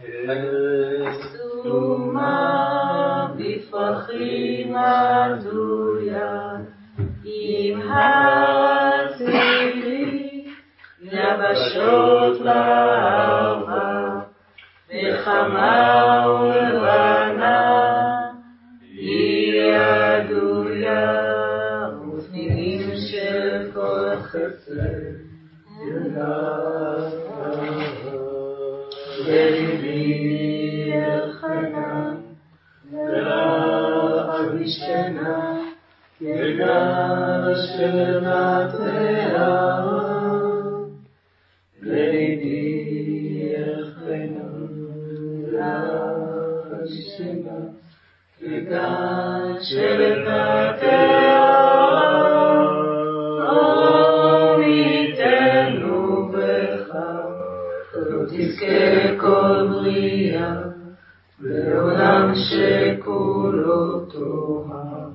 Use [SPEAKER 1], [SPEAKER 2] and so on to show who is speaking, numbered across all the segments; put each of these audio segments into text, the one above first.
[SPEAKER 1] סתומה בפרחים עדויה, עם הצירי יבשות לערבה, וחמה ולבנה היא עדויה, ופנינים של כל חסד בליבי יחנה ואף משכנה כגל של מטה, בליבי יחנה ואף משכנה כגל של מטה. תזכה כל בריאה בעולם שכולו טובה.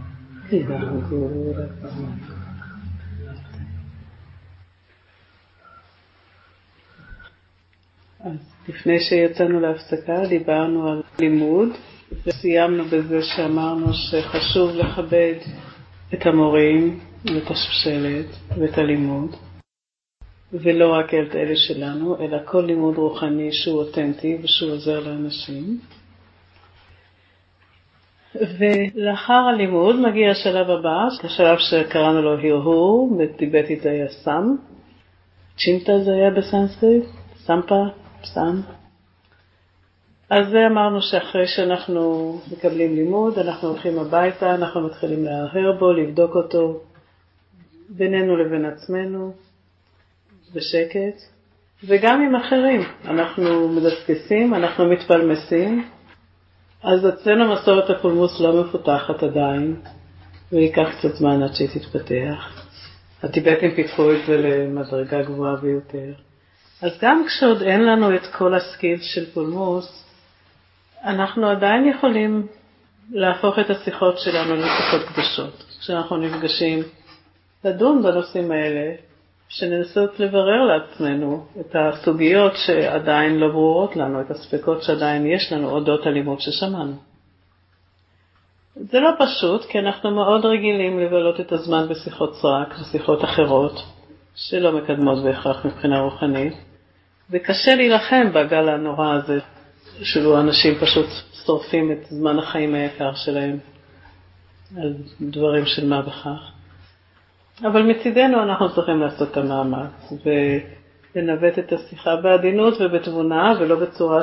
[SPEAKER 2] אז לפני שיצאנו להפסקה דיברנו על לימוד, וסיימנו בזה שאמרנו שחשוב לכבד את המורים ואת השושלת ואת הלימוד, ולא רק את אלה שלנו, אלא כל לימוד רוחני שהוא אותנטי ושהוא עוזר לאנשים. ולאחר הלימוד מגיע השלב הבא, השלב שקראנו לו הרהור, בטיבטית זה היה סם, צ'ינטה זה היה בסנסקריט, סמפה, סם. אז זה אמרנו שאחרי שאנחנו מקבלים לימוד, אנחנו הולכים הביתה, אנחנו מתחילים להרהר בו, לבדוק אותו בינינו לבין עצמנו, בשקט, וגם עם אחרים. אנחנו מדסקסים, אנחנו מתפלמסים. אז אצלנו מסורת הפולמוס לא מפותחת עדיין, ויקח קצת זמן עד שהיא תתפתח. הטיבטים פיתחו את זה למדרגה גבוהה ביותר. אז גם כשעוד אין לנו את כל הסקיז של פולמוס, אנחנו עדיין יכולים להפוך את השיחות שלנו לשיחות קדושות. כשאנחנו נפגשים לדון בנושאים האלה, שננסות לברר לעצמנו את הסוגיות שעדיין לא ברורות לנו, את הספקות שעדיין יש לנו אודות הלימוד ששמענו. זה לא פשוט, כי אנחנו מאוד רגילים לבלות את הזמן בשיחות סרק ושיחות אחרות, שלא מקדמות בהכרח מבחינה רוחנית, וקשה להילחם בגל הנורא הזה, שלו אנשים פשוט שורפים את זמן החיים היקר שלהם על דברים של מה בכך. אבל מצידנו אנחנו צריכים לעשות את המאמץ ולנווט את השיחה בעדינות ובתבונה, ולא בצורה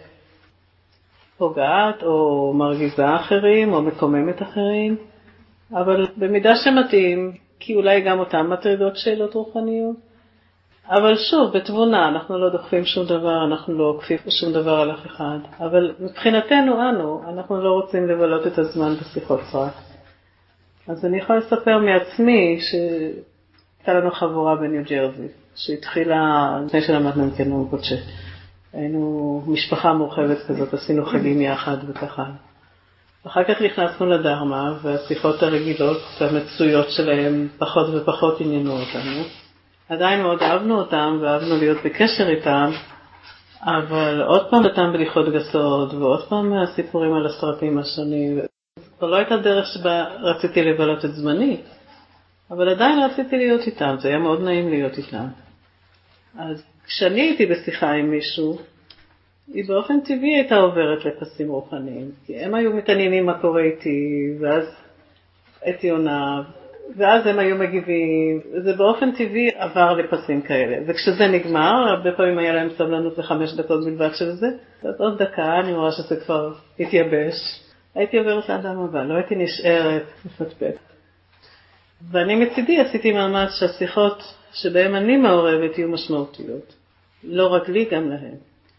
[SPEAKER 2] שפוגעת או מרגיזה אחרים או מקוממת אחרים, אבל במידה שמתאים, כי אולי גם אותם מטרידות שאלות רוחניות. אבל שוב, בתבונה, אנחנו לא דוחפים שום דבר, אנחנו לא עוקפים שום דבר על אף אחד. אבל מבחינתנו אנחנו לא רוצים לבלות את הזמן בשיחות סרק. אז אני יכולה לספר מעצמי שהייתה לנו חבורה בניו ג'רזי, שהתחילה לפני שלמדנו עם קנון קודשי. היינו משפחה מורחבת כזאת, עשינו חגים יחד וככה. אחר כך נכנסנו לדרמה, והשיחות הרגילות והמצויות שלהם פחות ופחות עניינו אותנו. עדיין מאוד אהבנו אותם ואהבנו להיות בקשר איתם, אבל עוד פעם אותם בדיחות גסות, ועוד פעם הסיפורים על הסרטים השונים. כבר לא הייתה דרך שבה רציתי לבלות את זמני, אבל עדיין רציתי להיות איתם, זה היה מאוד נעים להיות איתם. אז כשאני הייתי בשיחה עם מישהו, היא באופן טבעי הייתה עוברת לפסים רוחניים, כי הם היו מתעניינים מה קורה איתי, ואז הייתי עונה, ואז הם היו מגיבים, זה באופן טבעי עבר לפסים כאלה. וכשזה נגמר, הרבה פעמים היה להם סבלנות ל5 דקות בלבד של זה, אז עוד דקה אני רואה שזה כבר התייבש. הייתי עוברת לאדם הבא, לא הייתי נשארת מפתפת. ואני מצידי עשיתי מאמץ שהשיחות שבהם אני מעורבת יהיו משמעותיות. לא רק לי, גם להם.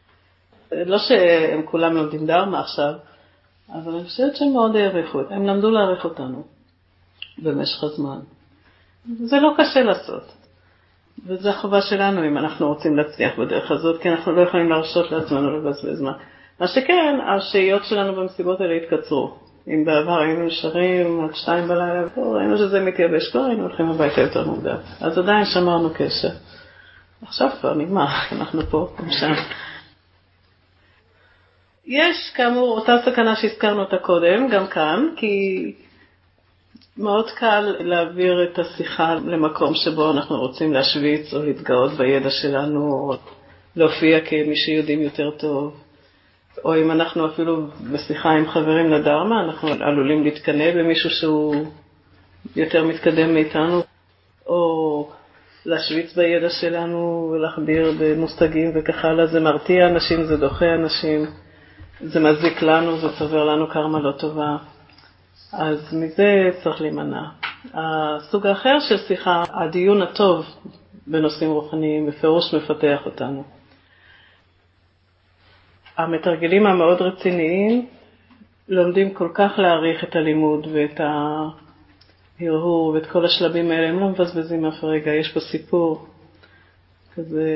[SPEAKER 2] לא שהם כולם לומדים דרמה עכשיו, אבל אני חושבת שהם מאוד העריכו. הם למדו להעריך אותנו במשך הזמן. זה לא קשה לעשות. וזו החובה שלנו אם אנחנו רוצים להצליח בדרך הזאת, כי אנחנו לא יכולים להרשות לעצמנו לבזבז זמן. מה שכן, השהיות שלנו במסיבות האלה התקצרו. אם בעבר היינו נשארים עד 2 בלילה, ראינו שזה מתייבש, כבר היינו הולכים הביתה יותר מוקדם. אז עדיין שמרנו קשר. עכשיו כבר נגמר, אנחנו פה, שם. יש כאמור אותה סכנה שהזכרנו אותה קודם, גם כאן, כי מאוד קל להעביר את השיחה למקום שבו אנחנו רוצים להשוויץ או להתגאות בידע שלנו, או להופיע כמי שיודעים יותר טוב. או אם אנחנו אפילו בשיחה עם חברים לדרמה, אנחנו עלולים להתקנא במישהו שהוא יותר מתקדם מאיתנו, או להשוויץ בידע שלנו ולהכביר במושגים וכך הלאה. זה מרתיע אנשים, זה דוחה אנשים, זה מזיק לנו, זה צובר לנו קרמה לא טובה. אז מזה צריך להימנע. הסוג האחר של שיחה, הדיון הטוב בנושאים רוחניים, בפירוש מפתח אותנו. המתרגלים המאוד רציניים לומדים כל כך להעריך את הלימוד ואת ההרהור ואת כל השלבים האלה, הם לא מבזבזים אף רגע. יש פה סיפור כזה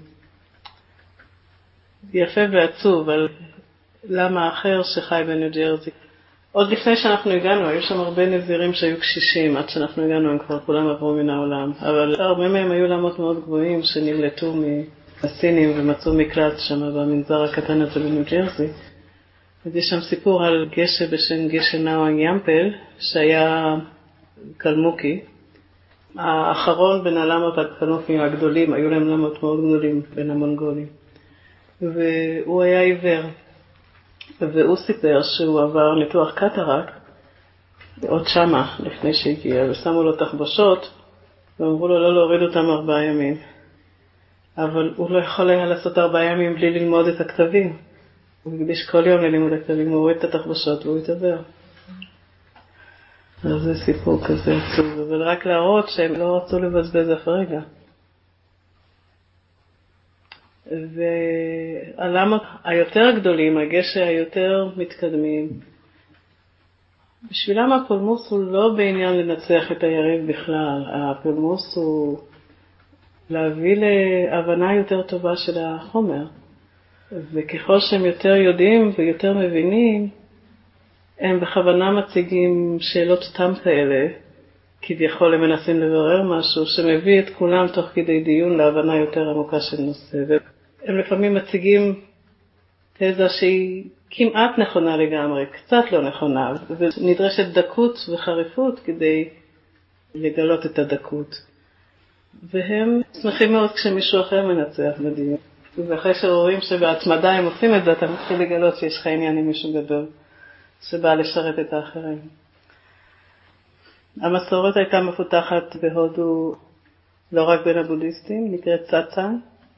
[SPEAKER 2] יפה ועצוב על למה האחר שחי בניו ג'רזי. עוד לפני שאנחנו הגענו, היו שם הרבה נזירים שהיו קשישים, עד שאנחנו הגענו הם כבר כולם עברו מן העולם, אבל הרבה מהם היו לעמות מאוד גבוהים שנמלטו מהסינים ומצאו מקלט שם במנזר הקטן הזה בניו ג'רזי. אז יש שם סיפור על גשה בשם גשה נאואנג ימפל, שהיה קלמוקי. האחרון בין הלמות הקלמוקים הגדולים, היו להם למות מאוד גדולים בין המונגולים. והוא היה עיוור. והוא סיפר שהוא עבר ניתוח קטרקט עוד שמה לפני שהגיע, ושמו לו תחבושות ואמרו לו לא להוריד אותם 4 ימים. אבל הוא לא יכול היה לעשות 4 ימים בלי ללמוד את הכתבים. הוא הקדיש כל יום ללימוד הכתבים, הוא הוריד את התחבושות והוא התעבר. אז זה סיפור כזה עצוב, אבל רק להראות שהם לא רצו לבזבז אף רגע. והלמות היותר גדולים, הגשה היותר מתקדמים, בשבילם הפולמוס הוא לא בעניין לנצח את היריב בכלל. הפולמוס הוא להביא להבנה יותר טובה של החומר. וככל שהם יותר יודעים ויותר מבינים, הם בכוונה מציגים שאלות סתם כאלה, כביכול הם מנסים לברר משהו שמביא את כולם תוך כדי דיון להבנה יותר עמוקה של נושא. והם לפעמים מציגים תזה שהיא כמעט נכונה לגמרי, קצת לא נכונה, ונדרשת דקות וחריפות כדי לגלות את הדקות. והם שמחים מאוד כשמישהו אחר מנצח בדיון. ואחרי שרואים שבהתמדה הם עושים את זה, אתה מתחיל לגלות שיש לך עניין עם מישהו גדול שבא לשרת את האחרים. המסורת הייתה מפותחת בהודו לא רק בין הבודהיסטים, נקראת סאצאנג,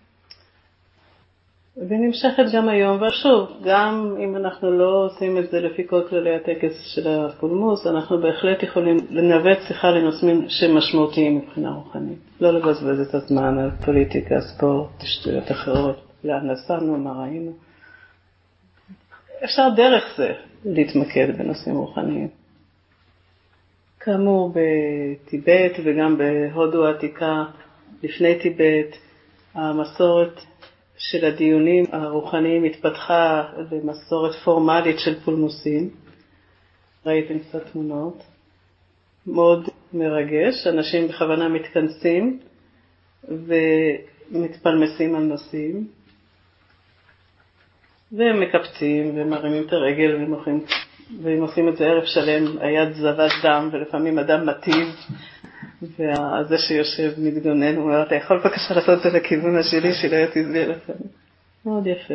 [SPEAKER 2] ונמשכת גם היום. ושוב, גם אם אנחנו לא עושים את זה לפי כל כללי הטקס של הפולמוס, אנחנו בהחלט יכולים לנווט שיחה לנושאים שמשמעותיים מבחינה רוחנית. לא לבזבז את הזמן על פוליטיקה, ספורט, שטויות אחרות, לאן נסענו, מה ראינו. אפשר דרך זה להתמקד בנושאים רוחניים. כאמור בטיבט וגם בהודו העתיקה, לפני טיבט, המסורת של הדיונים הרוחניים התפתחה למסורת פורמלית של פולמוסים. ראיתם קצת תמונות. מאוד מרגש, אנשים בכוונה מתכנסים ומתפלמסים על נושאים, והם מקפצים ומרימים את הרגל והם עושים את זה ערב שלם, היד זבת דם ולפעמים אדם מטיב, וזה שיושב מתגונן, הוא אומר, אתה יכול בבקשה לעשות את זה לכיוון השלי שלא יתזביר לכם. מאוד יפה.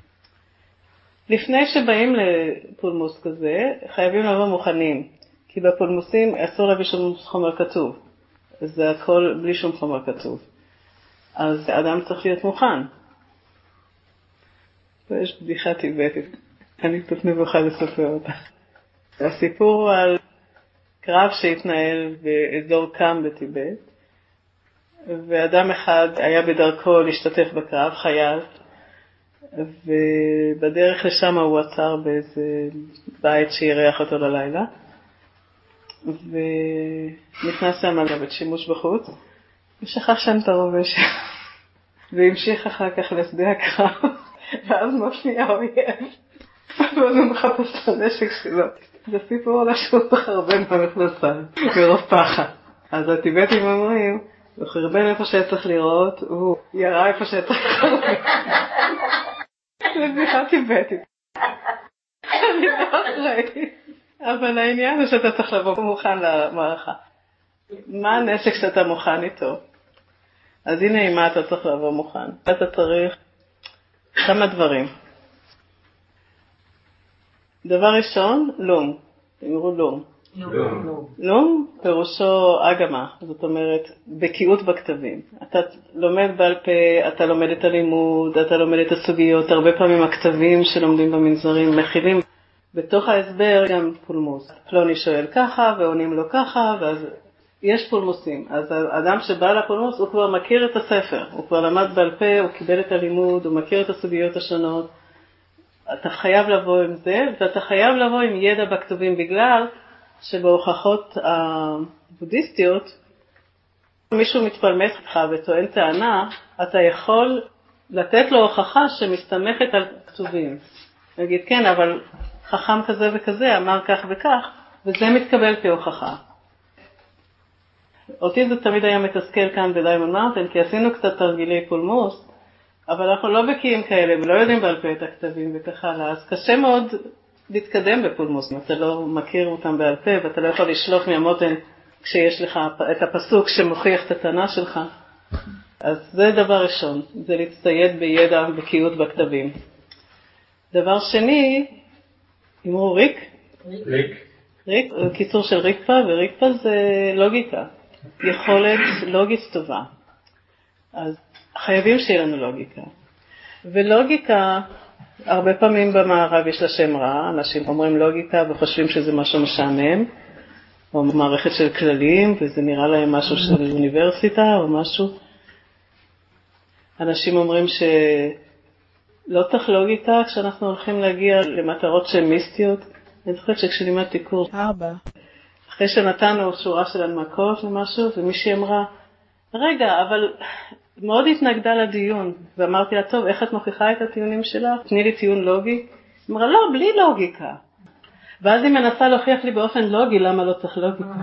[SPEAKER 2] לפני שבאים לפולמוס כזה, חייבים לבוא מוכנים, כי בפולמוסים אסור להביא שום חומר כתוב. זה הכל בלי שום חומר כתוב. אז האדם צריך להיות מוכן. ויש בדיחה טיבטית, אני קצת מבוכה לספר אותה. הסיפור על קרב שהתנהל באזור קאם בטיבט, ואדם אחד היה בדרכו להשתתף בקרב, חייל, ובדרך לשם הוא עצר באיזה בית שירח אותו ללילה, ונכנס שם לבית שימוש בחוץ, ושכח שם את הרובה שם, והמשיך אחר כך לשדה הקרב, ואז מופיע האויב, ואז הוא מחפש את הנשק שלו. זה סיפור על שהוא חרבן במכנסיים, מרוב פחד. אז הטיבטים אומרים, הוא חרבן איפה שצריך לראות, הוא ירה איפה שצריך לראות. זה בדיחה טיבטית. אני לא אחראי. אבל העניין הוא שאתה צריך לבוא מוכן למערכה. מה הנשק שאתה מוכן איתו? אז הנה עם מה אתה צריך לבוא מוכן. אתה צריך כמה דברים. דבר ראשון, לום. תאמרו לום. לום פירושו אגמה, זאת אומרת בקיאות בכתבים. אתה לומד בעל פה, אתה לומד את הלימוד, אתה לומד את הסוגיות. הרבה פעמים הכתבים שלומדים במנזרים מכילים בתוך ההסבר גם פולמוס. פלוני שואל ככה ועונים לו ככה, ואז יש פולמוסים. אז האדם שבא לפולמוס הוא כבר מכיר את הספר, הוא כבר למד בעל פה, הוא קיבל את הלימוד, הוא מכיר את הסוגיות השונות. אתה חייב לבוא עם זה, ואתה חייב לבוא עם ידע בכתובים, בגלל שבהוכחות הבודהיסטיות, מישהו מתפלמס איתך וטוען טענה, אתה יכול לתת לו הוכחה שמסתמכת על כתובים. נגיד, כן, אבל חכם כזה וכזה אמר כך וכך, וזה מתקבל כהוכחה. אותי זה תמיד היה מתסכל כאן בדיימונד מאונטן, כי עשינו קצת תרגילי פולמוס, אבל אנחנו לא בקיאים כאלה ולא יודעים בעל פה את הכתבים וכך הלאה, אז קשה מאוד להתקדם בפולמוס. אתה לא מכיר אותם בעל פה ואתה לא יכול לשלוף מהמותן כשיש לך את הפסוק שמוכיח את הטענה שלך. אז זה דבר ראשון, זה להצטייד בידע ובקיאות בכתבים. דבר שני, אמרו ריק? ריק, קיצור של ריקפה, וריקפה זה לוגיקה, יכולת לוגית טובה. אז חייבים שיהיה לנו לוגיקה. ולוגיקה, הרבה פעמים במערב יש לה שם רע, אנשים אומרים לוגיקה וחושבים שזה משהו משעמם, או מערכת של כללים, וזה נראה להם משהו של אוניברסיטה או משהו. אנשים אומרים שלא צריך לוגיקה כשאנחנו הולכים להגיע למטרות שהן מיסטיות. אני זוכרת שכשלימדתי קורס 4, אחרי שנתנו שורה של הנמקות ומשהו, ומישהי אמרה, רגע, אבל מאוד התנגדה לדיון, ואמרתי לה, טוב, איך את מוכיחה את הטיעונים שלה? תני לי טיעון לוגי. היא אמרה, לא, בלי לוגיקה. ואז היא מנסה להוכיח לי באופן לוגי, למה לא צריך לוגיקה?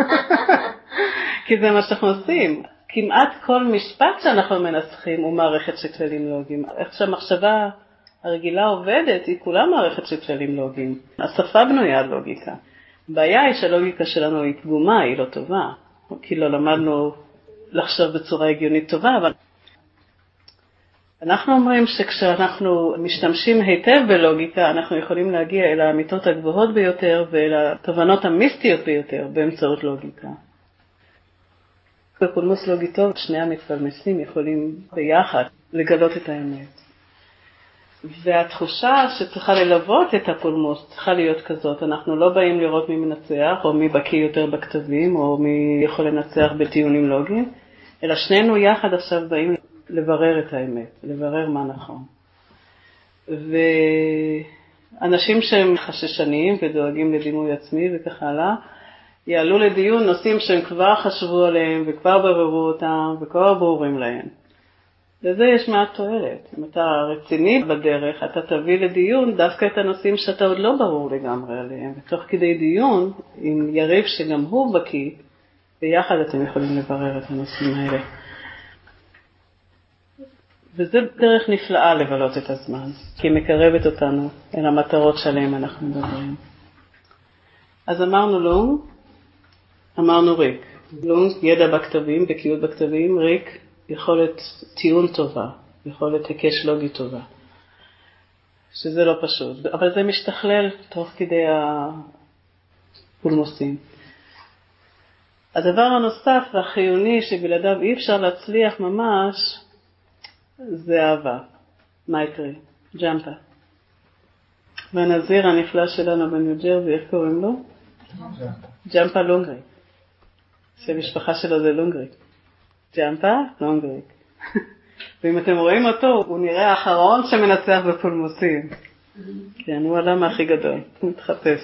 [SPEAKER 2] כי זה מה שאנחנו עושים. כמעט כל משפט שאנחנו מנסחים הוא מערכת של כללים לוגיים. איך שהמחשבה הרגילה עובדת, היא כולה מערכת של כללים לוגיים. השפה בנויה על לוגיקה. הבעיה היא שהלוגיקה שלנו היא פגומה, היא לא טובה. כי לא למדנו לחשוב בצורה הגיונית טובה, אבל אנחנו אומרים שכשאנחנו משתמשים היטב בלוגיקה, אנחנו יכולים להגיע אל האמיתות הגבוהות ביותר ואל התובנות המיסטיות ביותר באמצעות לוגיקה. בפולמוס לוגי טוב, שני המתפלמסים יכולים ביחד לגלות את האמת. והתחושה שצריכה ללוות את הפולמוס צריכה להיות כזאת. אנחנו לא באים לראות מי מנצח, או מי בקיא יותר בכתבים, או מי יכול לנצח בטיעונים לוגיים, אלא שנינו יחד עכשיו באים לברר את האמת, לברר מה נכון. ואנשים שהם חששניים ודואגים לדימוי עצמי וכך הלאה, יעלו לדיון נושאים שהם כבר חשבו עליהם וכבר בררו אותם וכבר ברורים להם. לזה יש מעט תועלת. אם אתה רציני בדרך, אתה תביא לדיון דווקא את הנושאים שאתה עוד לא ברור לגמרי עליהם. ותוך כדי דיון, עם יריב שגם הוא בקיא, ביחד אתם יכולים לברר את הנושאים האלה. וזה דרך נפלאה לבלות את הזמן, כי היא מקרבת אותנו אל המטרות שלהם אנחנו מדברים. אז אמרנו לונג, אמרנו ריק. לונג, ידע בכתבים, בקיאות בכתבים, ריק, יכולת טיעון טובה, יכולת היקש לוגי טובה, שזה לא פשוט, אבל זה משתכלל תוך כדי הפולמוסים. הדבר הנוסף והחיוני שבלעדיו אי אפשר להצליח ממש, זה אהבה, מייטרי, ג'מפה. והנזיר הנפלא שלנו בניו ג'רזי, איך קוראים לו? ג'מפה לונגריק. שמשפחה שלו זה לונגריק. ג'מפה לונגריק. ואם אתם רואים אותו, הוא נראה האחרון שמנצח בפולמוסים. כן, הוא האדם הכי גדול, הוא מתחפש.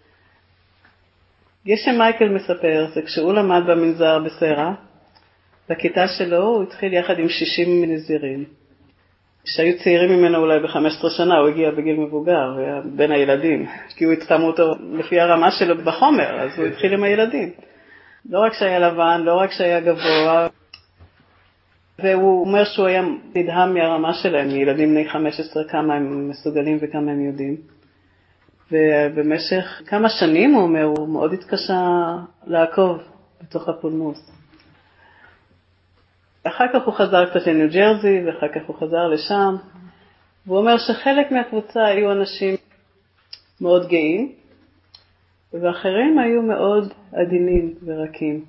[SPEAKER 2] יש שמייקל מספר, זה כשהוא למד במנזר בסרה, בכיתה שלו הוא התחיל יחד עם 60 נזירים. שהיו צעירים ממנו אולי ב-15 שנה, הוא הגיע בגיל מבוגר, בין הילדים, כי הוא התחמו אותו לפי הרמה שלו בחומר, אז הוא התחיל עם הילדים. לא רק שהיה לבן, לא רק שהיה גבוה, והוא אומר שהוא היה נדהם מהרמה שלהם, מילדים בני 15, כמה הם מסוגלים וכמה הם יודעים. ובמשך כמה שנים הוא אומר, הוא מאוד התקשה לעקוב בתוך הפולמוס. אחר כך הוא חזר קצת לניו ג'רזי, ואחר כך הוא חזר לשם, והוא אומר שחלק מהקבוצה היו אנשים מאוד גאים, ואחרים היו מאוד עדינים ורקים.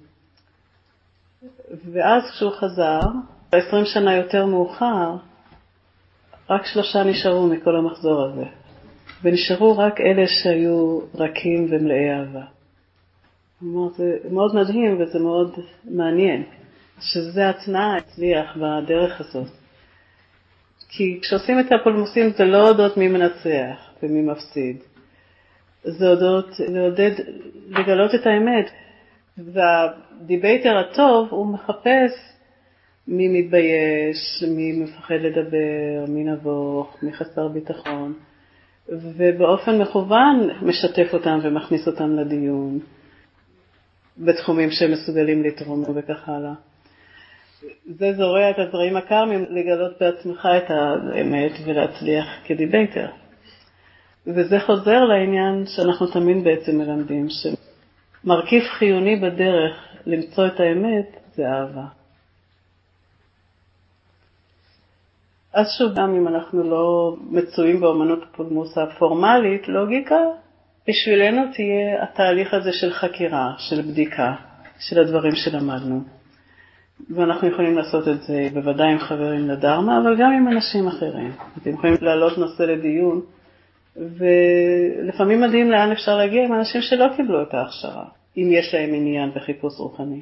[SPEAKER 2] ואז כשהוא חזר, 20 שנה יותר מאוחר, רק 3 נשארו מכל המחזור הזה. ונשארו רק אלה שהיו רכים ומלאי אהבה. זה מאוד מדהים וזה מאוד מעניין, שזה התנאי הצליח בדרך הזאת. כי כשעושים את הפולמוסים זה לא הודות מי מנצח ומי מפסיד. זה הודות לגלות את האמת. והדיבייטר הטוב הוא מחפש מי מתבייש, מי מפחד לדבר, מי נבוך, מי חסר ביטחון. ובאופן מכוון משתף אותם ומכניס אותם לדיון בתחומים שהם מסוגלים לתרום וכך הלאה. זה זורע את הזרעים הקרמיים לגלות בעצמך את האמת ולהצליח כדיבייטר. וזה חוזר לעניין שאנחנו תמיד בעצם מלמדים, שמרכיב חיוני בדרך למצוא את האמת זה אהבה. אז שוב, גם אם אנחנו לא מצויים באמנות הפולמוס הפורמלית, לוגיקה, בשבילנו תהיה התהליך הזה של חקירה, של בדיקה, של הדברים שלמדנו. ואנחנו יכולים לעשות את זה בוודאי עם חברים לדרמה, אבל גם עם אנשים אחרים. אתם יכולים להעלות נושא לדיון, ולפעמים מדהים לאן אפשר להגיע עם אנשים שלא קיבלו את ההכשרה, אם יש להם עניין בחיפוש רוחני.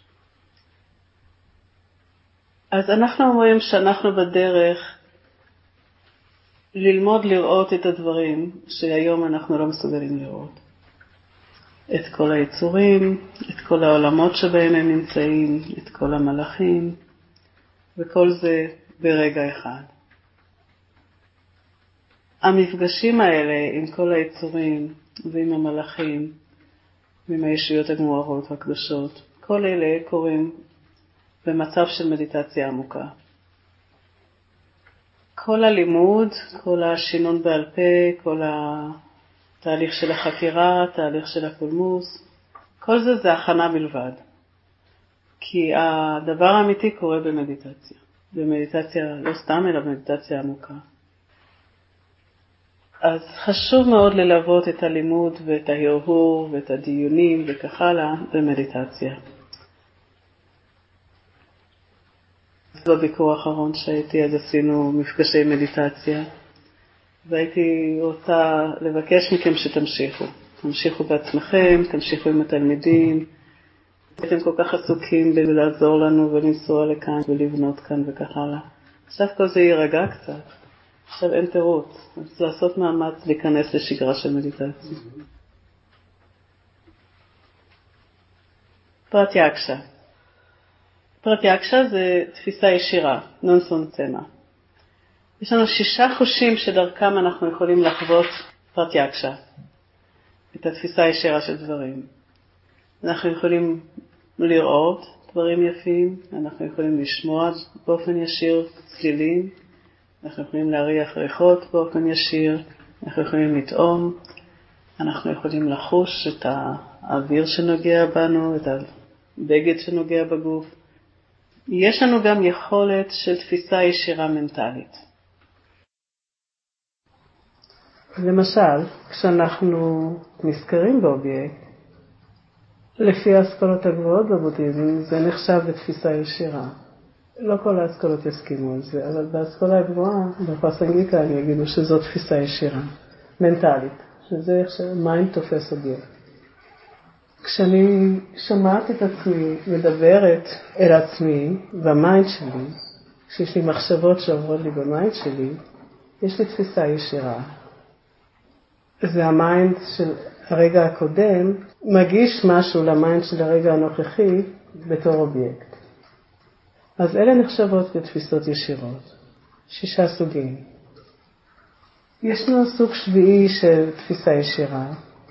[SPEAKER 2] אז אנחנו אומרים שאנחנו בדרך ללמוד לראות את הדברים שהיום אנחנו לא מסוגלים לראות. את כל היצורים, את כל העולמות שבהם הם נמצאים, את כל המלאכים, וכל זה ברגע אחד. המפגשים האלה עם כל היצורים ועם המלאכים ועם הישויות הגמורות והקדושות, כל אלה קורים במצב של מדיטציה עמוקה. כל הלימוד, כל השינון בעל פה, כל התהליך של החקירה, תהליך של הפולמוס, כל זה הכנה בלבד. כי הדבר האמיתי קורה במדיטציה. במדיטציה לא סתם, אלא במדיטציה עמוקה. אז חשוב מאוד ללוות את הלימוד ואת ההרהור ואת הדיונים וכך הלאה במדיטציה. בביקור האחרון שהייתי אז עשינו מפגשי מדיטציה, והייתי רוצה לבקש מכם שתמשיכו. תמשיכו בעצמכם, תמשיכו עם התלמידים. אתם כל כך עסוקים בלעזור לנו ולנסוע לכאן ולבנות כאן וכך הלאה. עכשיו כל זה יירגע קצת. עכשיו אין תירוץ. אז לעשות מאמץ להיכנס לשגרה של מדיטציה. פרטיאקשה. פרטיאקשה זה תפיסה ישירה, נון סונצמה. יש לנו 6 חושים שדרכם אנחנו יכולים לחוות פרטיאקשה, את התפיסה הישירה של דברים. אנחנו יכולים לראות דברים יפים, אנחנו יכולים לשמוע באופן ישיר צלילים, אנחנו יכולים להריח ריחות באופן ישיר, אנחנו יכולים לטעום, אנחנו יכולים לחוש את האוויר שנוגע בנו, את הבגד שנוגע בגוף. יש לנו גם יכולת של תפיסה ישירה מנטלית. למשל, כשאנחנו נזכרים באובייקט, לפי האסכולות הגבוהות בבודהיזם, זה נחשב בתפיסה ישירה. לא כל האסכולות יסכימו על זה, אבל באסכולה הגבוהה, בפרסנגיקה, אני אגידו שזו תפיסה ישירה, מנטלית, שזה איך שמיינד תופס אובייקט. כשאני שמעת את עצמי מדברת אל עצמי במיינד שלי, כשיש לי מחשבות שעוברות לי במיינד שלי, יש לי תפיסה ישירה. זה המיינד של הרגע הקודם, מגיש משהו למיינד של הרגע הנוכחי בתור אובייקט. אז אלה נחשבות בתפיסות ישירות. 6 סוגים. ישנו סוג שביעי של תפיסה ישירה,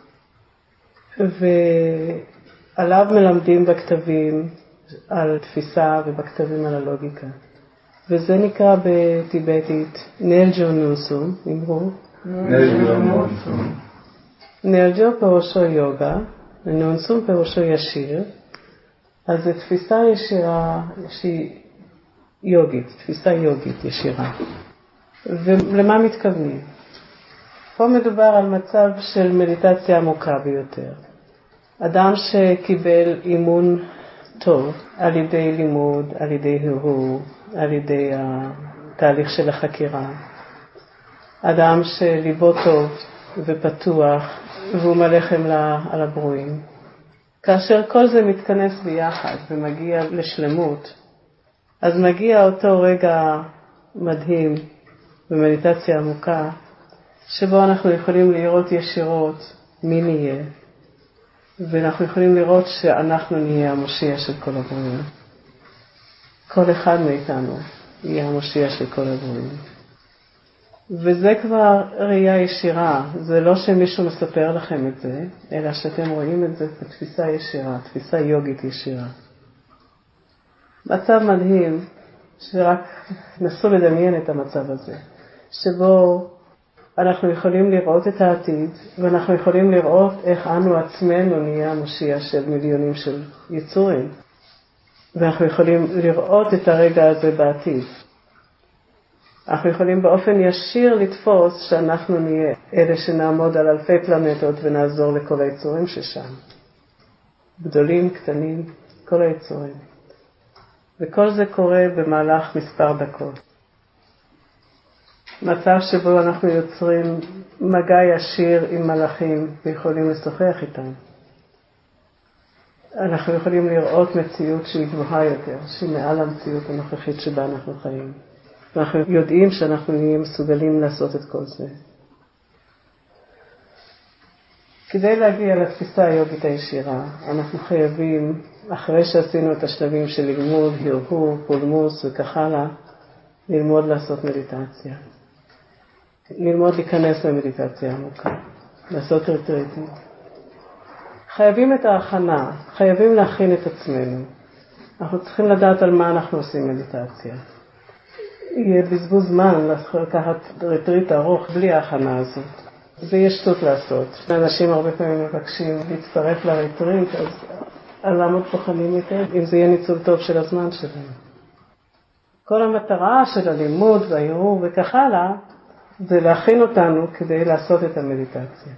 [SPEAKER 2] ועליו מלמדים בכתבים על תפיסה ובכתבים על הלוגיקה. וזה נקרא בטיבטית נלג'ו נונסום, אמרו.
[SPEAKER 1] נלג'ו נונסום.
[SPEAKER 2] ניאג'ו פירושו יוגה, ונאונסום פירושו ישיר, אז זו תפיסה ישירה שהיא יוגית, תפיסה יוגית ישירה. ולמה מתכוונים? פה מדובר על מצב של מדיטציה עמוקה ביותר. אדם שקיבל אימון טוב על ידי לימוד, על ידי הרהור, על ידי התהליך של החקירה. אדם שליבו טוב ופתוח והוא מלא חמלה על הברואים. כאשר כל זה מתכנס ביחד ומגיע לשלמות, אז מגיע אותו רגע מדהים במדיטציה עמוקה, שבו אנחנו יכולים לראות ישירות מי נהיה, ואנחנו יכולים לראות שאנחנו נהיה המושיע של כל הברואים. כל אחד מאיתנו יהיה המושיע של כל הברואים. וזה כבר ראייה ישירה, זה לא שמישהו מספר לכם את זה, אלא שאתם רואים את זה בתפיסה ישירה, תפיסה יוגית ישירה. מצב מדהים, שרק נסו לדמיין את המצב הזה, שבו אנחנו יכולים לראות את העתיד, ואנחנו יכולים לראות איך אנו עצמנו נהיה המושיע של מיליונים של יצורים. ואנחנו יכולים לראות את הרגע הזה בעתיד. אנחנו יכולים באופן ישיר לתפוס שאנחנו נהיה אלה שנעמוד על אלפי פלנטות ונעזור לכל היצורים ששם. גדולים, קטנים, כל היצורים. וכל זה קורה במהלך מספר דקות. מצב שבו אנחנו יוצרים מגע ישיר עם מלאכים ויכולים לשוחח איתם. אנחנו יכולים לראות מציאות שהיא גבוהה יותר, שהיא מעל המציאות הנוכחית שבה אנחנו חיים. ואנחנו יודעים שאנחנו נהיה מסוגלים לעשות את כל זה. כדי להגיע לתפיסה היוגית הישירה, אנחנו חייבים, אחרי שעשינו את השלבים של לימוד, הרהור, פולמוס וכך הלאה, ללמוד לעשות מדיטציה. ללמוד להיכנס למדיטציה עמוקה, לעשות ריטריטים. חייבים את ההכנה, חייבים להכין את עצמנו. אנחנו צריכים לדעת על מה אנחנו עושים מדיטציה. יהיה בזבוז זמן לקחת ריטריט ארוך בלי ההכנה הזאת. זה יש שטות לעשות. אנשים הרבה פעמים מבקשים להצטרף לריטריט, אז למה פוחדים יותר? אם זה יהיה ניצול טוב של הזמן שלנו. כל המטרה של הלימוד והערעור וכך הלאה, זה להכין אותנו כדי לעשות את המדיטציה.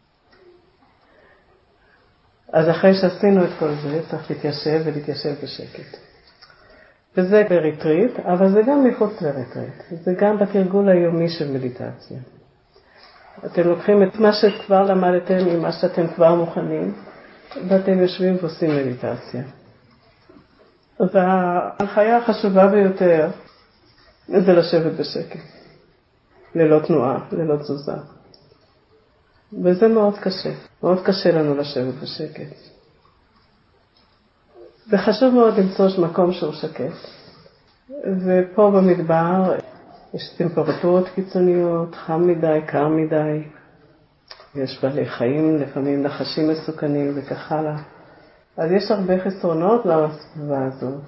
[SPEAKER 2] אז אחרי שעשינו את כל זה, צריך להתיישב ולהתיישב בשקט. וזה בריטריט, אבל זה גם מחוץ לריטריט. זה גם בתרגול היומי של מדיטציה. אתם לוקחים את מה שכבר למדתם עם מה שאתם כבר מוכנים, ואתם יושבים ועושים מדיטציה. וההנחיה החשובה ביותר זה לשבת בשקט. ללא תנועה, ללא תזוזה. וזה מאוד קשה. מאוד קשה לנו לשבת בשקט. וחשוב מאוד למצוא מקום שהוא שקט. ופה במדבר יש טמפרטורות קיצוניות, חם מדי, קר מדי. יש בעלי חיים, לפעמים נחשים מסוכנים וכך הלאה. אז יש הרבה חסרונות לסביבה הזאת.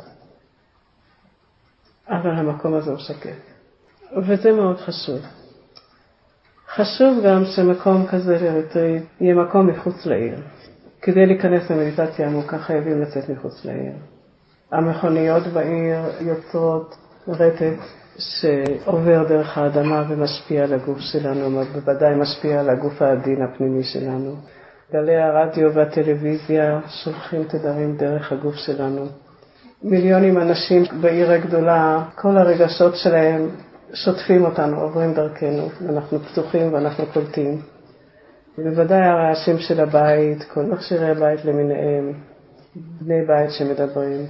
[SPEAKER 2] אבל המקום הזה הוא שקט. וזה מאוד חשוב. חשוב גם שמקום כזה לריטריט יהיה מקום מחוץ לעיר. כדי להיכנס למדיטציה עמוקה חייבים לצאת מחוץ לעיר. המכוניות בעיר יוצרות רטט שעובר דרך האדמה ומשפיע על הגוף שלנו, בוודאי משפיע על הגוף העדין הפנימי שלנו. גלי הרדיו והטלוויזיה שולחים תדרים דרך הגוף שלנו. מיליונים אנשים בעיר הגדולה, כל הרגשות שלהם שוטפים אותנו, עוברים דרכנו, ואנחנו פתוחים ואנחנו קולטים. בוודאי הרעשים של הבית, כל מכשירי הבית למיניהם, בני בית שמדברים.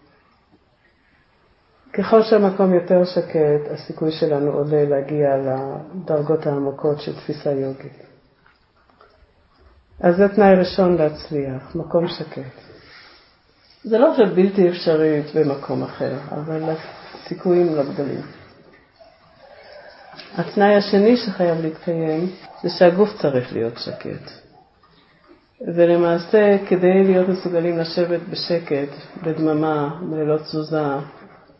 [SPEAKER 2] ככל שהמקום יותר שקט, הסיכוי שלנו עולה להגיע לדרגות העמוקות של תפיסה יוגית. אז זה תנאי ראשון להצליח, מקום שקט. זה לא שבלתי אפשרית במקום אחר, אבל הסיכויים לא גדולים. התנאי השני שחייב להתקיים זה שהגוף צריך להיות שקט. ולמעשה כדי להיות מסוגלים לשבת בשקט, בדממה, ללא תזוזה,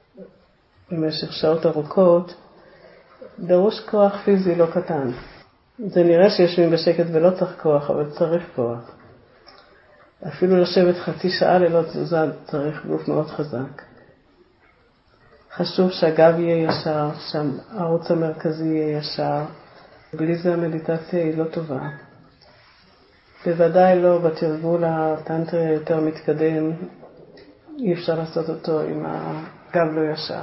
[SPEAKER 2] במשך שעות ארוכות, דרוש כוח פיזי לא קטן. זה נראה שיושבים בשקט ולא צריך כוח, אבל צריך כוח. אפילו לשבת חצי שעה ללא תזוזה צריך גוף מאוד חזק. חשוב שהגב יהיה ישר, שהערוץ המרכזי יהיה ישר. בלי זה המדיטציה היא לא טובה. בוודאי לא בתרגול הטנטרי יותר מתקדם, אי אפשר לעשות אותו עם הגב לא ישר.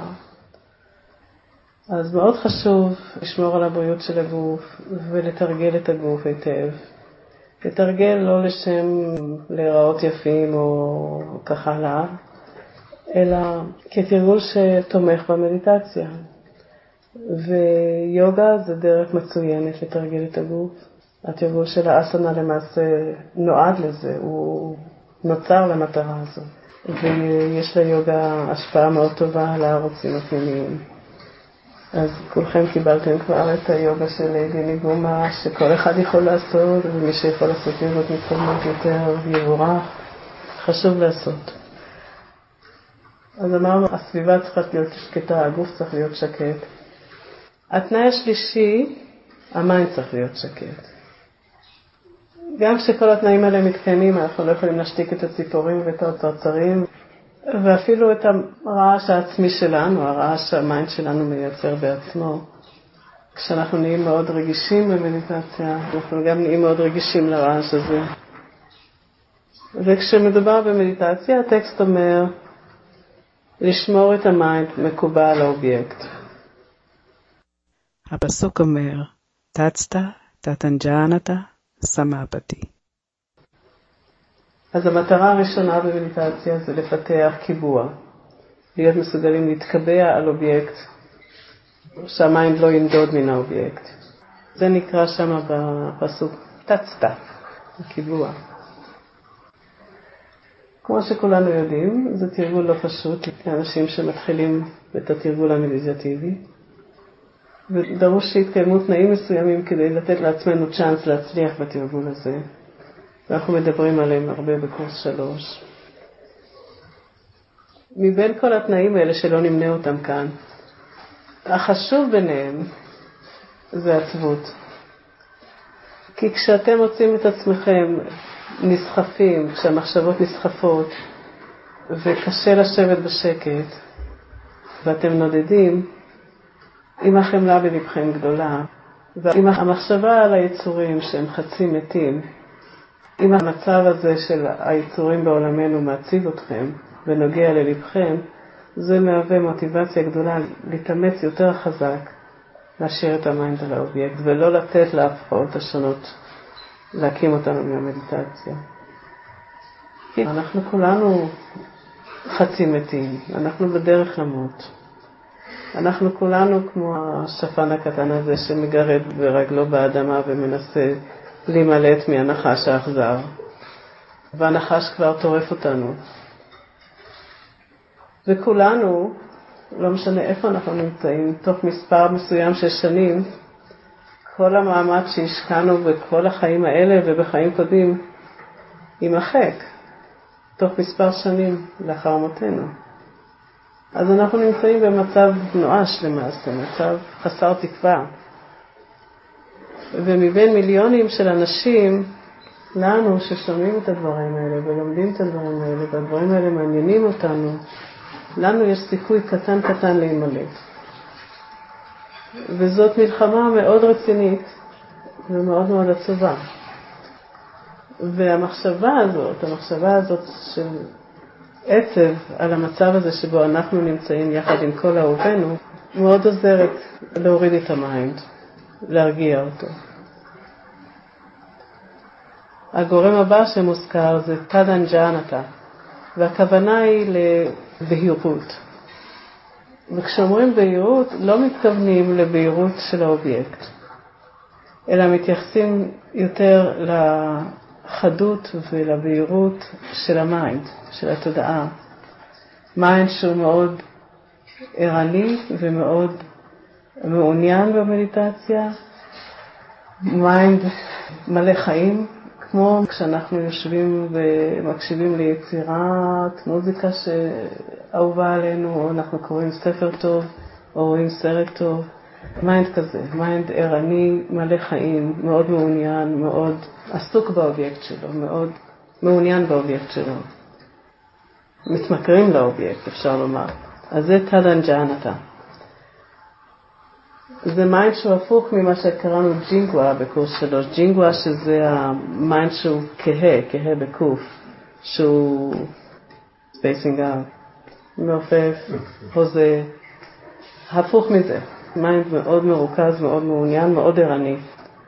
[SPEAKER 2] אז מאוד חשוב לשמור על הבריאות של הגוף ולתרגל את הגוף היטב. לתרגל לא לשם להיראות יפים או ככה, אלא כתרגול שתומך במדיטציה. ויוגה זה דרך מצוינת לתרגל את הגוף. התרגול של האסנה למעשה נועד לזה, הוא נוצר למטרה הזו. ויש ליוגה השפעה מאוד טובה על הערוצים הפנימיים. אז כולכם קיבלתם כבר את היוגה של דיני גומה, שכל אחד יכול לעשות, ומי שיכול לעשות יוגות מתקדמות יותר יבורך, חשוב לעשות. אז אמרנו, הסביבה צריכה להיות שקטה, הגוף צריך להיות שקט. התנאי השלישי, המים צריך להיות שקט. גם כשכל התנאים האלה מתקיימים, אנחנו לא יכולים להשתיק את הציפורים ואת הצרצרים, ואפילו את הרעש העצמי שלנו, הרעש שהמיינד שלנו מייצר בעצמו. כשאנחנו נהיים מאוד רגישים במדיטציה, אנחנו גם נהיים מאוד רגישים לרעש הזה. וכשמדובר במדיטציה, הטקסט אומר, לשמור את המיינד מקובע על האובייקט.
[SPEAKER 3] הפסוק אומר, תצתה, תתנג'אנתה, סמאפתי.
[SPEAKER 2] אז המטרה הראשונה במדיטציה זה לפתח קיבוע, להיות מסוגלים להתקבע על אובייקט, שהמיינד לא ינדוד מן האובייקט. זה נקרא שם בפסוק תצתה, הקיבוע. כמו שכולנו יודעים, זה תרגול לא פשוט לאנשים שמתחילים את התרגול המדיטטיבי, ודרוש שיתקיימו תנאים מסוימים כדי לתת לעצמנו צ'אנס להצליח בתרגול הזה. ואנחנו מדברים עליהם הרבה בקורס 3. מבין כל התנאים האלה שלא נמנה אותם כאן, החשוב ביניהם זה עצבות. כי כשאתם מוצאים את עצמכם נסחפים, כשהמחשבות נסחפות, וקשה לשבת בשקט, ואתם נודדים, אם החמלה בלבכם גדולה, ואם המחשבה על היצורים שהם חצי מתים, אם המצב הזה של היצורים בעולמנו מעציב אתכם ונוגע ללבכם, זה מהווה מוטיבציה גדולה להתאמץ יותר חזק להשאיר את המיינד על האובייקט ולא לתת להפרעות השונות להקים אותנו מהמדיטציה. כי אנחנו כולנו חצי מתים, אנחנו בדרך למות. אנחנו כולנו כמו השפן הקטן הזה שמגרד ברגלו באדמה ומנסה להימלט מהנחש האכזר. והנחש כבר טורף אותנו. וכולנו, לא משנה איפה אנחנו נמצאים, תוך מספר מסוים של שנים, כל המאמץ שהשקענו בכל החיים האלה ובחיים קודמים, יימחק תוך מספר שנים לאחר מותנו. אז אנחנו נמצאים במצב נואש למעשה, מצב חסר תקווה. ומבין מיליונים של אנשים, לנו ששומעים את הדברים האלה ולומדים את הדברים האלה, והדברים האלה מעניינים אותנו, לנו יש סיכוי קטן להימלט. וזאת מלחמה מאוד רצינית ומאוד מאוד עצובה. והמחשבה הזאת של עצב על המצב הזה שבו אנחנו נמצאים יחד עם כל אהובינו, מאוד עוזרת להוריד את המיינד, להרגיע אותו. הגורם הבא שמוזכר זה תדנג'אנתה, והכוונה היא לבהירות. וכשאומרים בהירות, לא מתכוונים לבהירות של האובייקט, אלא מתייחסים יותר לחדות ולבהירות של המיינד, של התודעה. מיינד שהוא מאוד ערני ומאוד מעוניין במדיטציה, מיינד מלא חיים, כמו כשאנחנו יושבים ומקשיבים ליצירת מוזיקה שאהובה עלינו, או אנחנו קוראים ספר טוב, או רואים סרט טוב, מיינד כזה, מיינד ערני, מלא חיים, מאוד מעוניין, מאוד עסוק באובייקט שלו, מאוד מעוניין באובייקט שלו. מתמכרים לאובייקט, אפשר לומר. אז זה טדנג'אנתה. זה מיינד שהוא הפוך ממה שקראנו ג'ינגווה בקורס 3. ג'ינגווה שזה המיינד שהוא כהה בקוף, שהוא spacing out, מעופף, הוזה, הפוך מזה. מיינד מאוד מרוכז, מאוד מעוניין, מאוד ערני.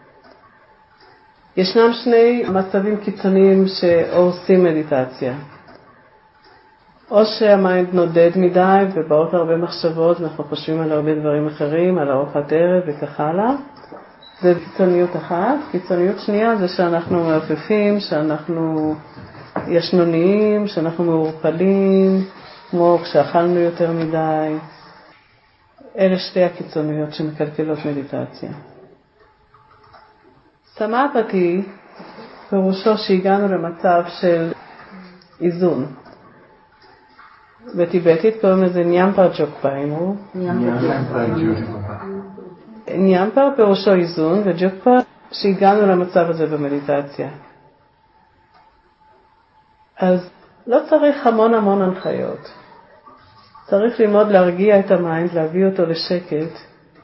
[SPEAKER 2] ישנם שני מצבים קיצוניים שעושים מדיטציה. או שהמיינד נודד מדי ובאות הרבה מחשבות ואנחנו חושבים על הרבה דברים אחרים, על ארוחת ערב וכך הלאה. זה קיצוניות אחת. קיצוניות שנייה זה שאנחנו מעופפים, שאנחנו ישנוניים, שאנחנו מעורפלים, כמו כשאכלנו יותר מדי. אלה שתי הקיצוניות שמקלקלות מדיטציה. סמאפתי פירושו שהגענו למצב של איזון. בטיבטית קוראים לזה ניאמפר ג'וקפה, אמרו. ניאמפר פירושו איזון, וג'וקפה שהגענו למצב הזה במדיטציה. אז לא צריך המון הנחיות. צריך ללמוד להרגיע את המיינד, להביא אותו לשקט.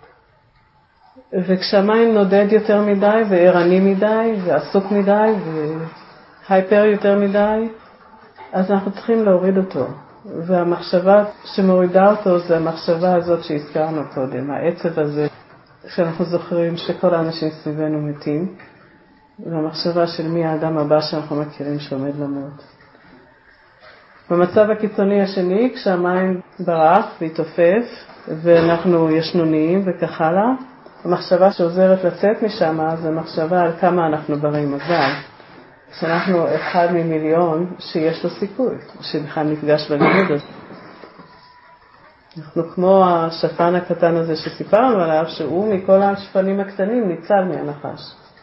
[SPEAKER 2] וכשהמיינד נודד יותר מדי וערני מדי ועסוק מדי והייפר יותר מדי, אז אנחנו צריכים להוריד אותו. והמחשבה שמורידה אותו זה המחשבה הזאת שהזכרנו קודם, העצב הזה שאנחנו זוכרים שכל האנשים סביבנו מתים, והמחשבה של מי האדם הבא שאנחנו מכירים שעומד למות. במצב הקיצוני השני, כשהמים ברח והתעופף ואנחנו ישנוניים וכך הלאה, המחשבה שעוזרת לצאת משם זה מחשבה על כמה אנחנו ברי מזל. שאנחנו אחד ממיליון שיש לו סיכוי, שבכלל נפגש בלימוד הזה. אנחנו כמו השפן הקטן הזה שסיפרנו עליו, שהוא מכל השפנים הקטנים ניצל מהנחש.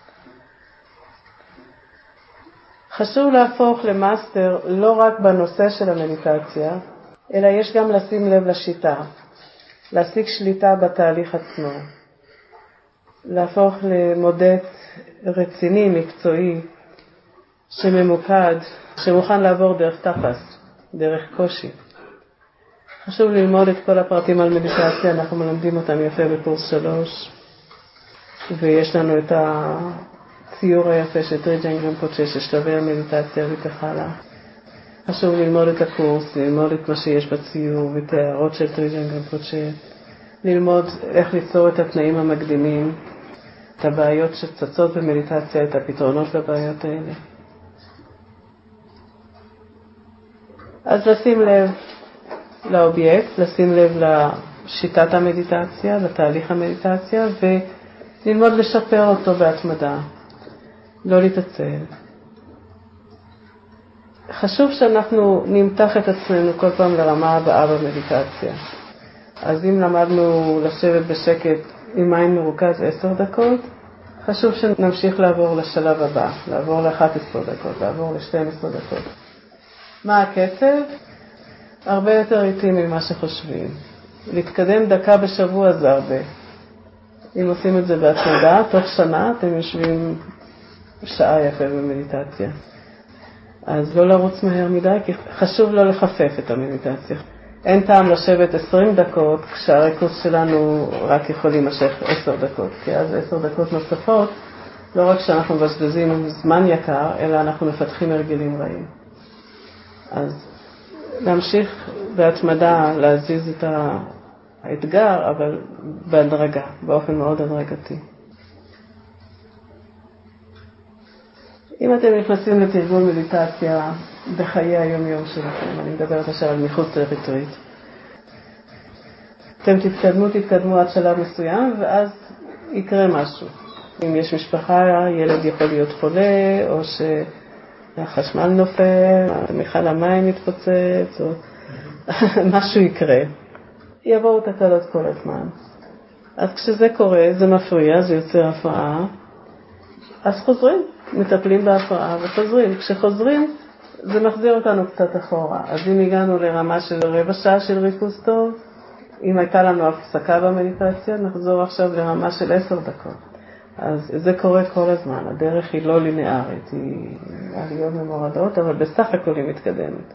[SPEAKER 2] חשוב להפוך למאסטר לא רק בנושא של המדיטציה, אלא יש גם לשים לב לשיטה, להשיג שליטה בתהליך עצמו, להפוך למודד רציני, מקצועי, שממוקד, שמוכן לעבור דרך טפס, דרך קושי. חשוב ללמוד את כל הפרטים על מדיטציה, אנחנו מלמדים אותם יפה בקורס 3, ויש לנו את הציור היפה של טריג'ן רינפוצ'ה, ששלבי המדיטציה וכך הלאה. חשוב ללמוד את הקורס, ללמוד את מה שיש בציור, ואת הערות של טריג'ן רינפוצ'ה, ללמוד איך ליצור את התנאים המקדימים, את הבעיות שצצות במדיטציה, את הפתרונות לבעיות האלה. אז לשים לב לאובייקט, לשים לב לשיטת המדיטציה, לתהליך המדיטציה, וללמוד לשפר אותו בהתמדה, לא להתעצל. חשוב שאנחנו נמתח את עצמנו כל פעם לרמה הבאה במדיטציה. אז אם למדנו לשבת בשקט עם מים מרוכז 10 דקות, חשוב שנמשיך לעבור לשלב הבא, לעבור ל-11 דקות, לעבור ל-12 דקות. מה הקצב? הרבה יותר איטי ממה שחושבים. להתקדם דקה בשבוע זה הרבה. אם עושים את זה בהתמדה, תוך שנה אתם יושבים שעה יפה במדיטציה. אז לא לרוץ מהר מדי, כי חשוב לא לחפף את המדיטציה. אין טעם לשבת 20 דקות, כשהריכוז שלנו רק יכול להימשך 10 דקות. כי אז 10 דקות נוספות, לא רק שאנחנו מבזבזים זמן יקר, אלא אנחנו מפתחים הרגלים רעים. אז להמשיך בהתמדה להזיז את האתגר, אבל בהדרגה, באופן מאוד הדרגתי. אם אתם נכנסים לתרגול מדיטציה בחיי היום-יום שלכם, אני מדברת עכשיו על מחוץ לריטריט, אתם תתקדמו עד שלב מסוים, ואז יקרה משהו. אם יש משפחה, ילד יכול להיות חולה, או שהחשמל נופל, מיכל המים מתפוצץ, או משהו יקרה. יבואו תקלות כל הזמן. אז כשזה קורה, זה מפריע, זה יוצר הפרעה, אז חוזרים, מטפלים בהפרעה וחוזרים. כשחוזרים, זה מחזיר אותנו קצת אחורה. אז אם הגענו לרמה של רבע שעה של ריכוז טוב, אם הייתה לנו הפסקה במדיטציה, נחזור עכשיו לרמה של 10 דקות. אז זה קורה כל הזמן, הדרך היא לא לינארית, היא עליות ומורדות, אבל בסך הכל היא מתקדמת.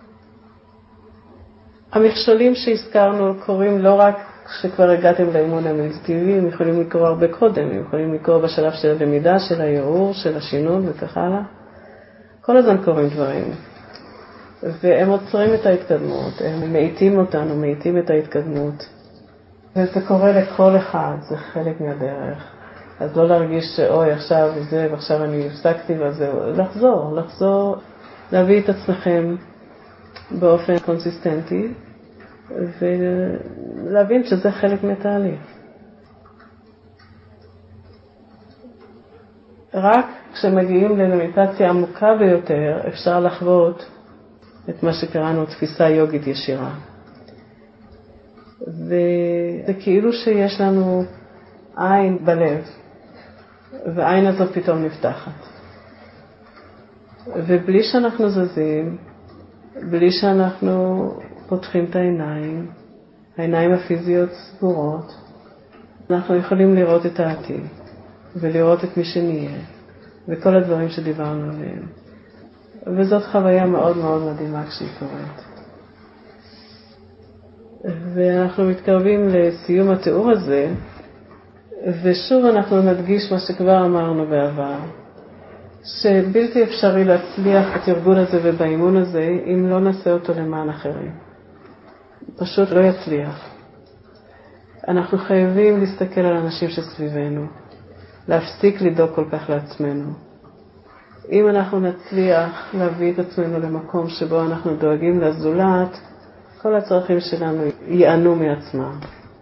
[SPEAKER 2] המכשולים שהזכרנו קורים לא רק כשכבר הגעתם לאימון המדיטטיבי, הם יכולים לקרוא הרבה קודם, הם יכולים לקרוא בשלב של הלמידה, של הערעור, של השינון וכך הלאה. כל הזמן קורים דברים, והם עוצרים את ההתקדמות, הם מאיטים אותנו, מאיטים את ההתקדמות. וזה קורה לכל אחד, זה חלק מהדרך. אז לא להרגיש שאוי עכשיו זה ועכשיו אני הפסקתי וזהו, לחזור, להביא את עצמכם באופן קונסיסטנטי ולהבין שזה חלק מהתהליך. רק כשמגיעים למדיטציה עמוקה ביותר אפשר לחוות את מה שקראנו תפיסה יוגית ישירה. וזה כאילו שיש לנו עין בלב, והעין הזאת פתאום נפתחת. ובלי שאנחנו זזים, בלי שאנחנו פותחים את העיניים הפיזיות סגורות, אנחנו יכולים לראות את העתיד, ולראות את מי שנהיה, וכל הדברים שדיברנו עליהם. וזאת חוויה מאוד מאוד מדהימה כשהיא קורית. ואנחנו מתקרבים לסיום התיאור הזה, ושוב אנחנו נדגיש מה שכבר אמרנו בעבר, שבלתי אפשרי להצליח בתרגול הזה ובאימון הזה אם לא נעשה אותו למען אחרים. פשוט לא יצליח. אנחנו חייבים להסתכל על אנשים שסביבנו, להפסיק לדאוג כל כך לעצמנו. אם אנחנו נצליח להביא את עצמנו למקום שבו אנחנו דואגים לזולת, כל הצרכים שלנו ייענו מעצמם.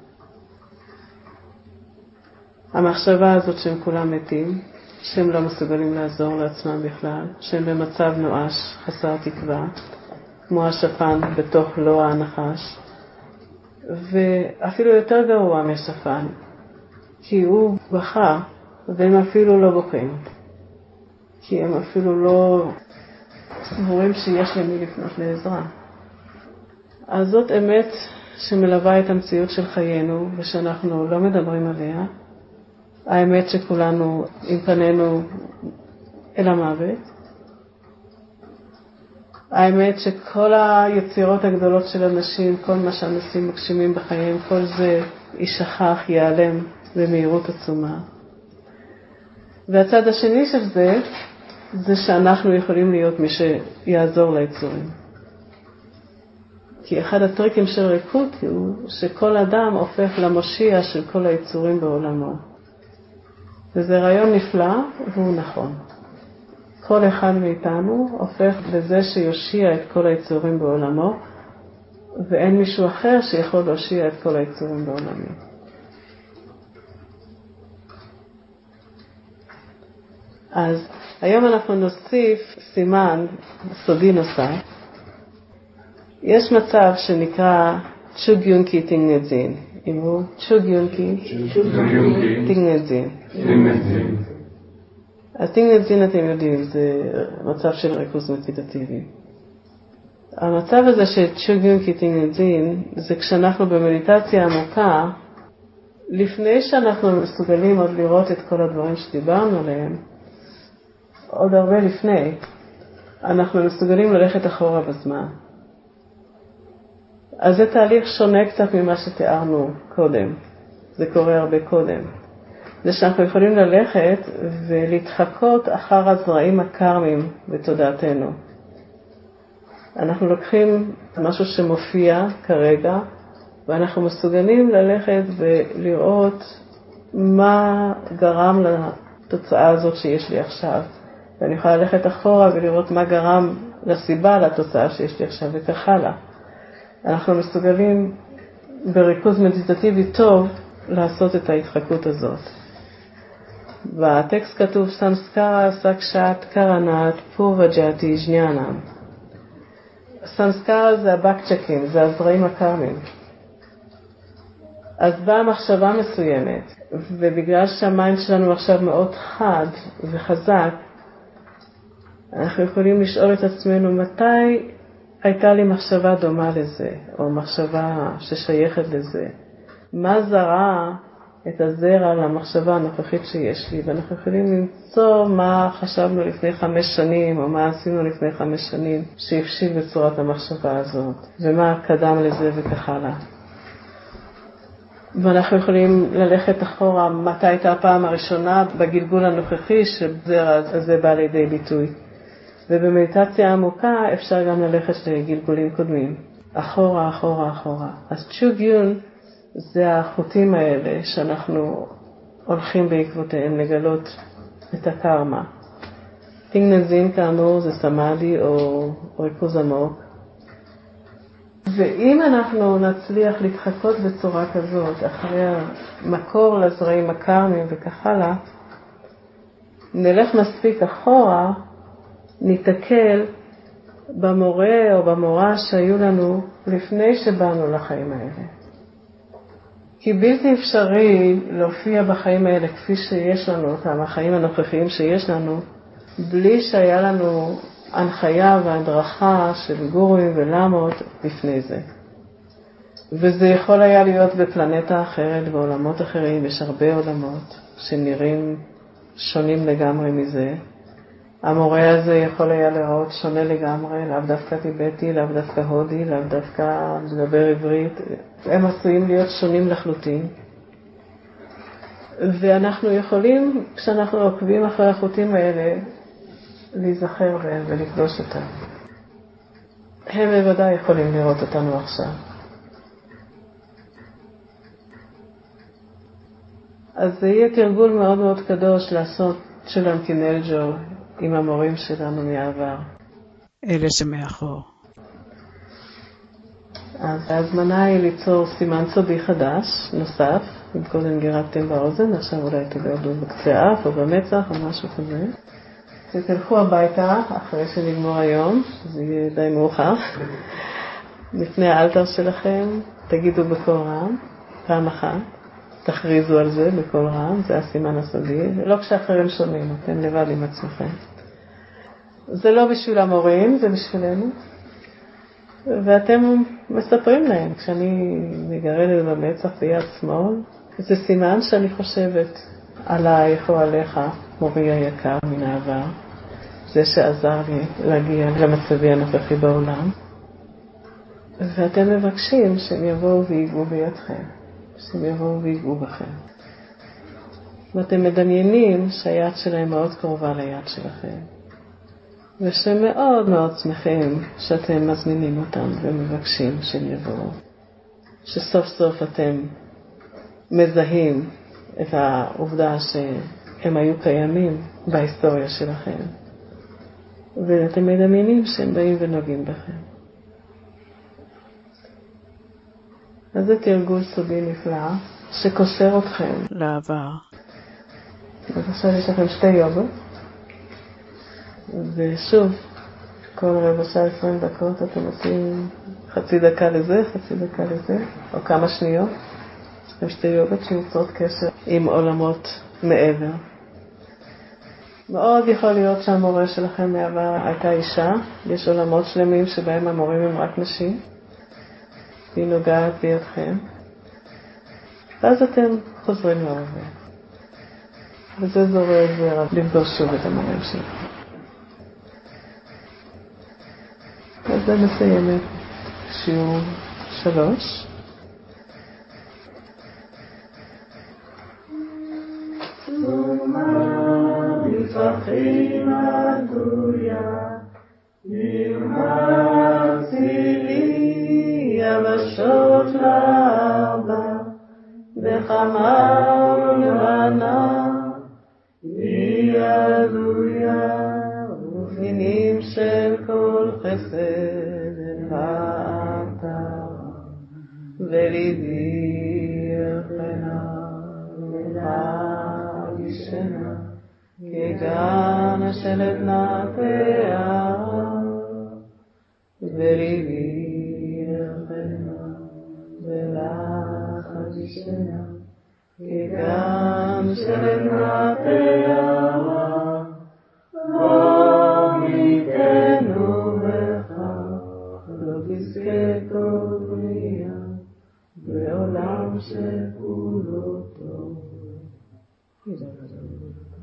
[SPEAKER 2] המחשבה הזאת שהם כולם מתים, שהם לא מסוגלים לעזור לעצמם בכלל, שהם במצב נואש, חסר תקווה, כמו השפן בתוך לא הנחש, ואפילו יותר גרוע מהשפן, כי הוא בכה והם אפילו לא בוכים, כי הם אפילו לא סבורים שיש למי לפנות לעזרה. אז זאת אמת שמלווה את המציאות של חיינו ושאנחנו לא מדברים עליה. האמת שכולנו עם פנינו אל המוות. האמת שכל היצירות הגדולות של אנשים, כל מה שאנשים מגשימים בחיים, כל זה יישכח, ייעלם במהירות עצומה. והצד השני של זה שאנחנו יכולים להיות מי שיעזור ליצורים. כי אחד הטריקים של ריקות הוא שכל אדם הופך למושיע של כל היצורים בעולמו. וזה רעיון נפלא והוא נכון. כל אחד מאיתנו הופך לזה שיושיע את כל היצורים בעולמו, ואין מישהו אחר שיכול להושיע את כל היצורים בעולמו. אז היום אנחנו נוסיף סימן סודי נוסף. יש מצב שנקרא צ'וגיונקי טינגנזין. אמרו צ'וגיונקי טינגנזין. אז טינגנזין אתם יודעים, זה מצב של ריכוז מדיטטיבי. המצב הזה של צ'וגיונקי טינגנזין זה כשאנחנו במדיטציה עמוקה, לפני שאנחנו מסוגלים עוד לראות את כל הדברים שדיברנו עליהם, עוד הרבה לפני, אנחנו מסוגלים ללכת אחורה בזמן. אז זה תהליך שונה קצת ממה שתיארנו קודם. זה קורה הרבה קודם. זה שאנחנו יכולים ללכת ולהתחקות אחר הזרעים הקרמיים בתודעתנו. אנחנו לוקחים משהו שמופיע כרגע, ואנחנו מסוגלים ללכת ולראות מה גרם לתוצאה הזאת שיש לי עכשיו. ואני יכולה ללכת אחורה ולראות מה גרם לסיבה לתוצאה שיש לי עכשיו וכך הלאה. אנחנו מסוגלים בריכוז מדיטטיבי טוב לעשות את ההתחקות הזאת. בטקסט כתוב סמסקרה סקשת קרנת פורג'תי ז'ניאנם. סמסקרה זה הבקצ'קים, זה הזרעים הקרמיים. אז באה מחשבה מסוימת, ובגלל שהמיינד שלנו עכשיו מאוד חד וחזק, אנחנו יכולים לשאול את עצמנו מתי הייתה לי מחשבה דומה לזה, או מחשבה ששייכת לזה. מה זרע את הזרע למחשבה הנוכחית שיש לי? ואנחנו יכולים למצוא מה חשבנו לפני 5 שנים, או מה עשינו לפני 5 שנים, שהפשיל בצורת המחשבה הזאת, ומה קדם לזה וכך הלאה. ואנחנו יכולים ללכת אחורה, מתי הייתה הפעם הראשונה בגלגול הנוכחי שזרע הזה בא לידי ביטוי. ובמדיטציה עמוקה אפשר גם ללכת לגלגולים קודמים, אחורה, אחורה, אחורה. אז צ'וגיון זה החוטים האלה שאנחנו הולכים בעקבותיהם לגלות את הקרמה. תינגנזין כאמור זה סמאדי או ריכוז עמוק. ואם אנחנו נצליח להתחקות בצורה כזאת אחרי המקור לזרעים הקרמיים וכך הלאה, נלך מספיק אחורה, ניתקל במורה או במורה שהיו לנו לפני שבאנו לחיים האלה. כי בלתי אפשרי להופיע בחיים האלה כפי שיש לנו אותם, החיים הנוכחיים שיש לנו, בלי שהיה לנו הנחיה והדרכה של גורים ולמות לפני זה. וזה יכול היה להיות בפלנטה אחרת, בעולמות אחרים, יש הרבה עולמות שנראים שונים לגמרי מזה. המורה הזה יכול היה לראות שונה לגמרי, לאו דווקא טיבטי, לאו דווקא הודי, לאו דווקא לדבר עברית. הם עשויים להיות שונים לחלוטין. ואנחנו יכולים, כשאנחנו עוקבים אחרי החוטים האלה, להיזכר בהם ולקדוש אותם. הם בוודאי יכולים לראות אותנו עכשיו. אז זה יהיה תרגול מאוד מאוד קדוש לעשות שלום קינלג'ו עם המורים שלנו מהעבר.
[SPEAKER 3] אלה שמאחור.
[SPEAKER 2] אז ההזמנה היא ליצור סימן סודי חדש, נוסף, אם קודם גירדתם באוזן, עכשיו אולי תגרדו בקצה האף או במצח או משהו כזה. תלכו הביתה אחרי שנגמור היום, זה יהיה די מאוחר. לפני האלתר שלכם, תגידו בקול רם, פעם אחת, תכריזו על זה בקול רם, זה הסימן הסודי, לא כשאחרים שומעים, אתם לבד עם עצמכם. זה לא בשביל המורים, זה בשבילנו. ואתם מספרים להם, כשאני מגרדת במצח ביד שמאל, זה סימן שאני חושבת עלייך או עליך, מורי היקר מן העבר, זה שעזר לי להגיע למצבי הנוכחי בעולם. ואתם מבקשים שהם יבואו ויגעו בידכם, שהם יבואו ויגעו בכם. ואתם מדמיינים שהיד שלהם מאוד קרובה ליד שלכם. ושהם מאוד מאוד שמחים שאתם מזמינים אותם ומבקשים שהם יבואו. שסוף סוף אתם מזהים את העובדה שהם היו קיימים בהיסטוריה שלכם. ואתם מדמיינים שהם באים ונוגעים בכם. אז זה תרגול סודי נפלא שקושר אתכם
[SPEAKER 3] לעבר.
[SPEAKER 2] עכשיו יש לכם 2 יוגות. ושוב, כל רבע שעה 20 דקות אתם עושים חצי דקה לזה, חצי דקה לזה, או כמה שניות. יש לכם 2 יוגות שיוצרות קשר עם עולמות מעבר. מאוד יכול להיות שהמורה שלכם מעבר הייתה אישה. יש עולמות שלמים שבהם המורים הם רק נשים. היא נוגעת בידכם. ואז אתם חוזרים להווה. וזה זורע זרע לפגוש שוב את המורים שלכם. אז זה מסיים את שיעור 3.
[SPEAKER 1] מפחים הדויה, נרמזי לי יבשות לארבע, בחמה ולבנה, היא הדויה, ופינים של כל חסד ואתה, וליבי יחנה ולהגישנה, כגן השלט נטע, וליבי יחנה ולהגישנה, כגן השלט נטע, עמיתנו בכך עושה פעולות טוב.